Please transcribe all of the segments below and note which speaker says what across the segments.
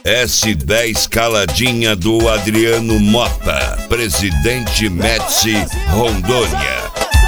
Speaker 1: S10 Caladinha do Adriano Mota, Presidente Médici, Rondônia.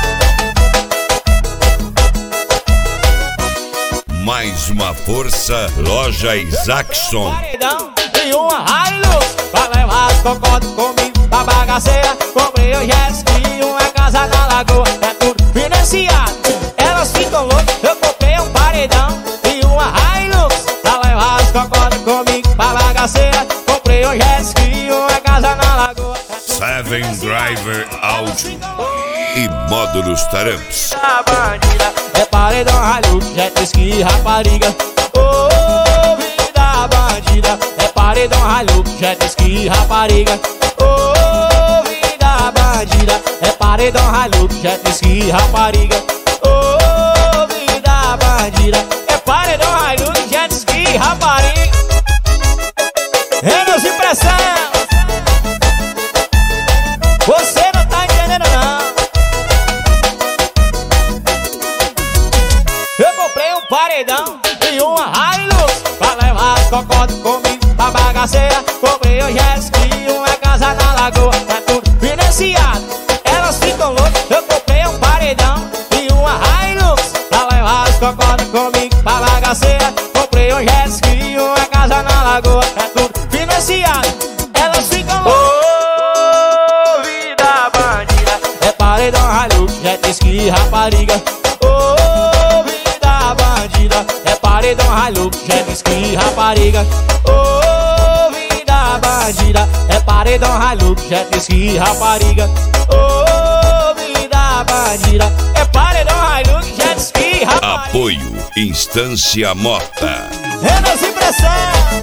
Speaker 1: Mais uma força, Loja Isaacson.
Speaker 2: E uma Hilux pra levar as cocotas comigo pra bagaceira. Comprei um jet ski, uma casa na lagoa, é tudo financiado. Elas ficam loucas, eu comprei um paredão e uma Hilux pra levar as cocotas comigo pra bagaceira. Comprei um jet ski, uma casa na lagoa,
Speaker 1: Seven Driver Audio e módulos Taramps.
Speaker 2: A bandida é paredão Hilux, jet ski, rapariga. Oh, vida bandida é paredão Hilux, jet ski, rapariga. Oh, vida bandida é paredão Hilux, jet ski, rapariga. Oh, vida bandida é paredão Hilux, jet ski, rapariga. Menos impressão, você não tá entendendo não. Eu comprei um paredão e uma Hilux pra levar as cocotas comigo pra bagaceira. Comprei um jet ski, uma casa na lagoa, é tudo financiado. Elas ficam loucas, eu comprei um paredão e uma Hilux pra levar as cocotas comigo pra bagaceira. Comprei um jet ski, uma casa na lagoa, é tudo financiado. Elas ficam loucas. Oh, vida bandida é paredão Hilux, jet ski, rapariga. Oh, vida bandida é paredão Hilux, jet ski, rapariga. Oh, vida bandida é paredão Hilux, jet ski, rapariga. Oh, vida bandida é paredão Hilux, jet ski, rapariga.
Speaker 1: Apoio Instância Mota.
Speaker 2: Menos impressão.